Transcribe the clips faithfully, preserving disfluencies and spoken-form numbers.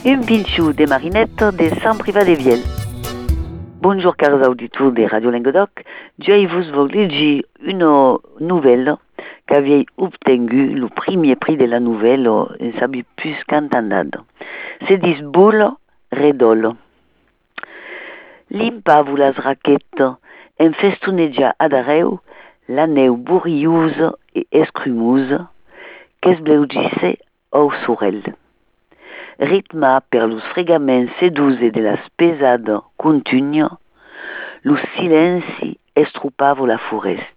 un pinchou des marinettes de Sant Privat de Viel. Bonjour cars auditeurs de Radio Languedoc, je vous voulais dire une nouvelle qu'avait obtenu le premier prix de la nouvelle en sabi plus qu'entendade. C'est dit boule redol. L'impavo las raquettes en festonneja ad arreu la neu bourriouse et escrumouse qu'es bleugisse au sorel. Ritma per los fregaments seduse de las pesades contugne, lo silenci estrupavo la forest.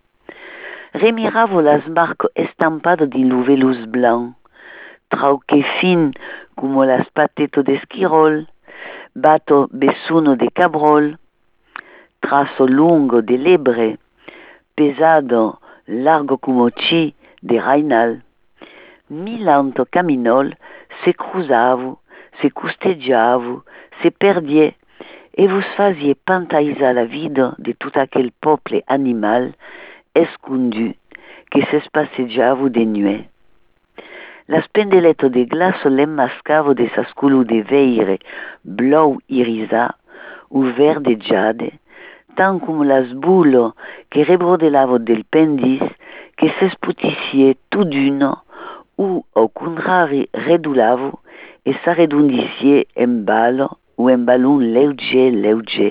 Remiravo las marques estampades din lo velus blanc, trauque fin como las pateto d'esquirol, bato bessuno de cabrol, trazo lungo de lebre, pesado, largo como ci de rainal. Milanto caminol se cruzavo, se custejavo, se perdie, e vos faziez pantaisar la vida de tout aquel peuple animal escondu que s'espacejavo de nuit. Las pendelettes de glace l'emmascavo de sas color de veire blau irisa ou vert de jade, tant comme las boules que rebrodelavo del pendis que s'esputissiez tout d'une ou au contraire redulavo et s'arredondissiez en balle ou en ballon léger léger.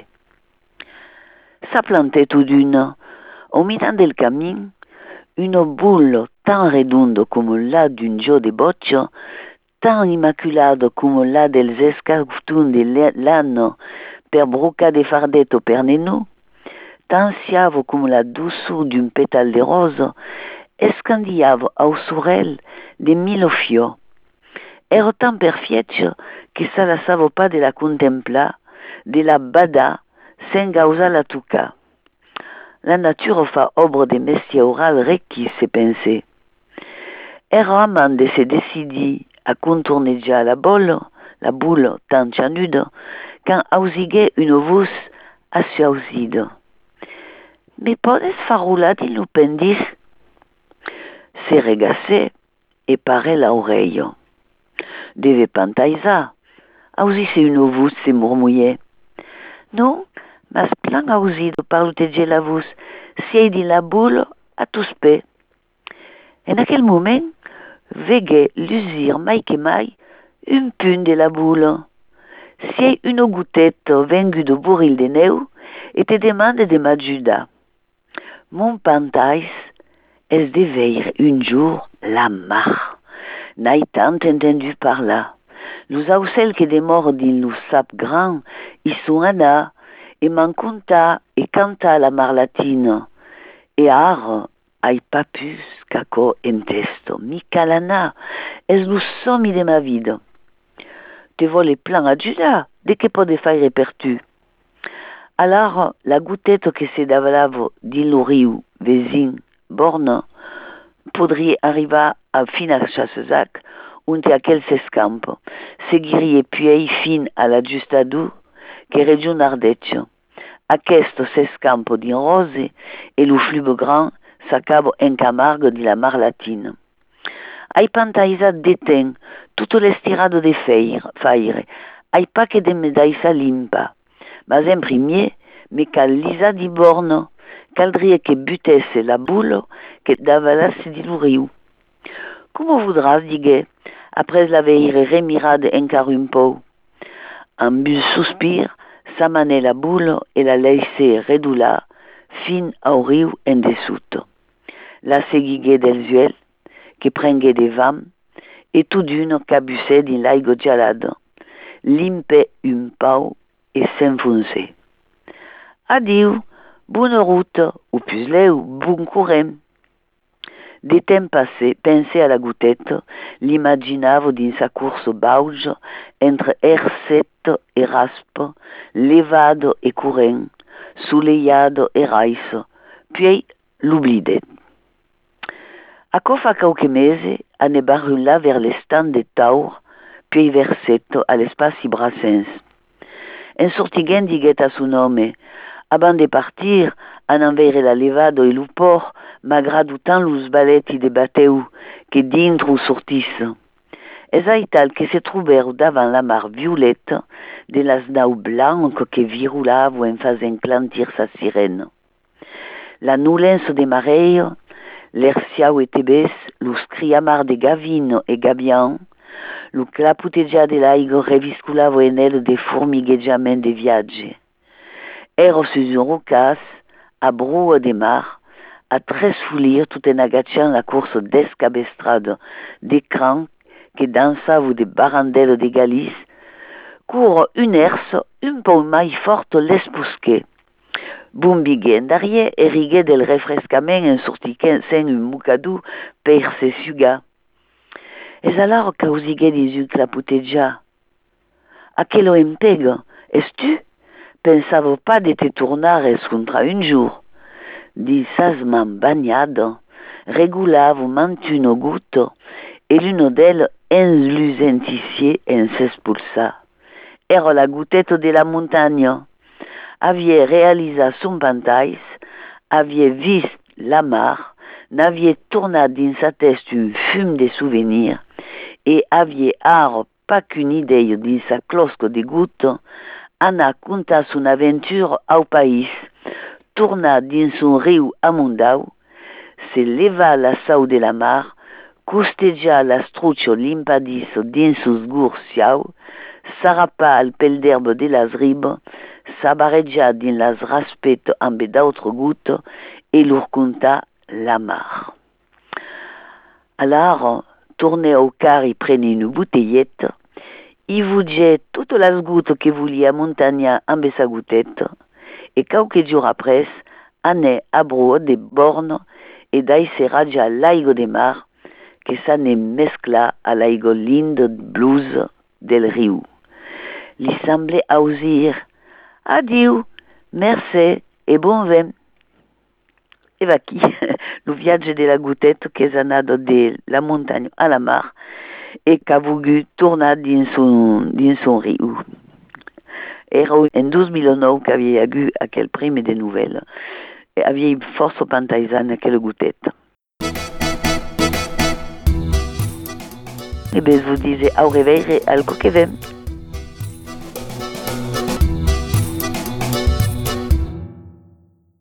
Ça plantait tout d'une, au milieu del camin, une boule tant redonde comme la d'un jeu de bocce, tant immaculade comme la dels escargoutons de l'âne per broca de fardetto per nenù, tant siavo comme la douceur d'un pétale de rose, escandiavo au sorel de mille fiors. Ero tan perfetto que ça la savo pas de la contemplar, de la bada, sen gausa la tuca. La nature fa obra de mestia oral requis, se pensait. Ero amant de se décider à contournejar la boule, la boule tant chanude, quand ausigue une voix assez auside. Mais podes faroula din lo pendis? Se regassait et parait l'oreille. Deve pantaisa, ausisse une voix se murmouillait. Non, mas plan ausido parluteger la voix, siei din la boule à tous pés. En aquel moment, veguait l'usir mai que mai un punt de la boule. Siei une goutette vengue de bourril de neu et te demande de m'ajuda. Mon pantais est de veiller un jour la mar. N'ai tant entendu par là. Los aucels que demorent din lo sap grand, y sont ana, et m'en conta et canta la mar latine. Et ar, ai pas plus qu'aco entesto. Mi calana, es lo sommi de ma vida. Te vole plan ajuda, de que pode faire per tu? Alors, la goutette que se davalavo din lo riu, vesin, borne, podria arribar a fin a Chassezac, unte aquel s'escampe, seguirie puis fin a la Justadu, que region Ardeccio. Aquesto s'escampo din Rose, et lo fleuve grand s'acabo en Camargue de la mar latine. Ai pantaisat deten, tutto l'estirado de feire, faire, ai pas que de medaissa limpa, mas en premier, me cal lisa di borno, caldria que butesse la boule que davalasse di lo riu. Como voudras, digué, après l'aveire remirade encara un peu. En bus soupir, s'amané la boule et la laissé redula fin au riu en dessous. La seguigué del zuel, que prengué des vam, et tout d'une cabussé din l'aigo gelade, limpe un pau et s'enfonçait. Adieu, bonne route, ou plus leu, bon courant. Des temps passés, pensé à la goutette, l'imaginavo din sa course bauge entre ercette et raspe, levado et courant, soleillado et raïs, puis l'oublidet. A co fa quelques mesi, ane barrula vers l'estand de Taur, puis versetto à l'espace Brassens. En sortiguen diguet a son nome, avant de partir, an envere la levado e lo port, m'agradu tant los baletti de bateu que dintro sortisse. Es aital que se trouvèrent davant la mar violette de las naus blanques que virulaven en faisant clantir sa sirène. La nulença de marei, l'erciau e tebès, los criamar de gavino e gabian, lo claputejar de l'aigua revisculava en el de formiguejament de viatge. Ero sus un rocàs, a brua de mar, a tresfolir tout en agachant la course descabestrada de crancs que dansava de barandel de galis, cour un herse un peu mai forte l'espusquet. Bombigué en darrière et rigué del refrescament en sortiquant sen un moucadou per se sugar. Es alors causigué des yeux claputejar. Aquello empega, es-tu? Pensavo pas de te tornares contra un jour. Disas man bagnada, regulavo mantuno gutto, e l'uno d'elles enlusenticier en s'espulsa. Era la goutette de la montagne. Aviez réalisé son pantais, aviez vist la mar, n'aviez tourné dans sa tête un fume de souvenirs, et aviez art pas qu'une idée dans sa closque de gouttes, Anna conta son aventure au pays, tourna dans son riu amondau, se leva la sau de la mar, costeja la struccio limpadis dans sus gursiau, s'arrapa al pel d'herbe de las ribes, s'abareja dans las raspettes amb d'autres gouttes, et leur conta la mar. Alors, tournez au car et prenez une bouteillette, y voudget toutes las gouttes que volia montagna amb sa goutette, et quelques jours après, anè a brou de borne, et d'aïsse raja l'aigua de mar, que ça ne mescla à l'aigua linde blues del riu. Li semblait ausir adieu, merci et bon vent. Et vaqui, le viatge de la goutette que s'ha anat de la montagne à la mar et qu'a voulu tornar dins son, dins son riu. Era en dos mil nou qu'havia hagut aquel prime de nouvelles. Et havia força pantaisana aquella goutette. Et bien, je vous disais au réveil, al coquevem.